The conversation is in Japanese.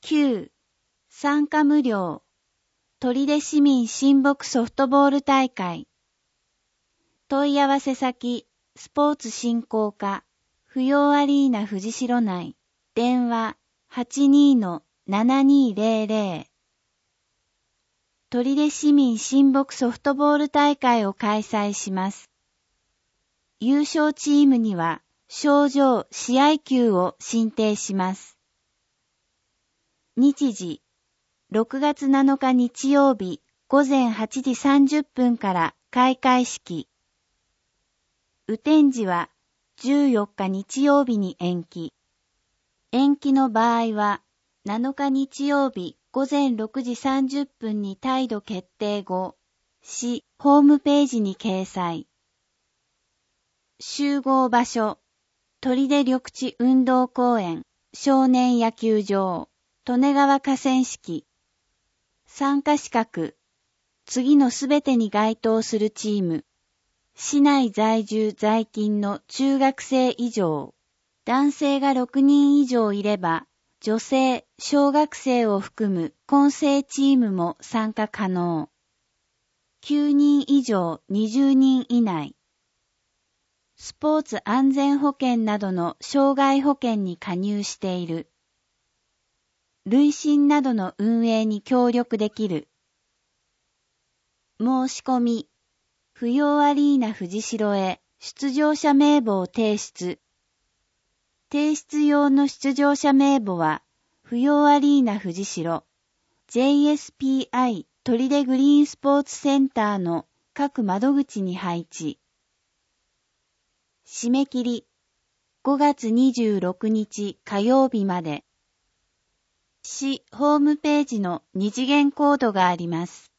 9. 参加無料。取手市民親睦ソフトボール大会。問い合わせ先、スポーツ振興課、不要アリーナ藤代内。電話、82-7200。取手市民親睦ソフトボール大会を開催します。優勝チームには、賞状試合球を進呈します。日時、6月7日日曜日午前8時30分から開会式。雨天時は14日日曜日に延期。延期の場合は7日日曜日午前6時30分に態度決定後、市ホームページに掲載。集合場所、取手緑地運動公園、少年野球場、利根川河川敷。参加資格、次のすべてに該当するチーム。市内在住在勤の中学生以上。男性が6人以上いれば、女性、小学生を含む混成チームも参加可能。9人以上20人以内。スポーツ安全保険などの障害保険に加入している。累進などの運営に協力できる。申し込み。不要アリーナ藤代へ出場者名簿を提出。提出用の出場者名簿は、不要アリーナ藤代、JSPI 取手グリーンスポーツセンターの各窓口に配置。締め切り、5月26日火曜日まで。市ホームページの二次元コードがあります。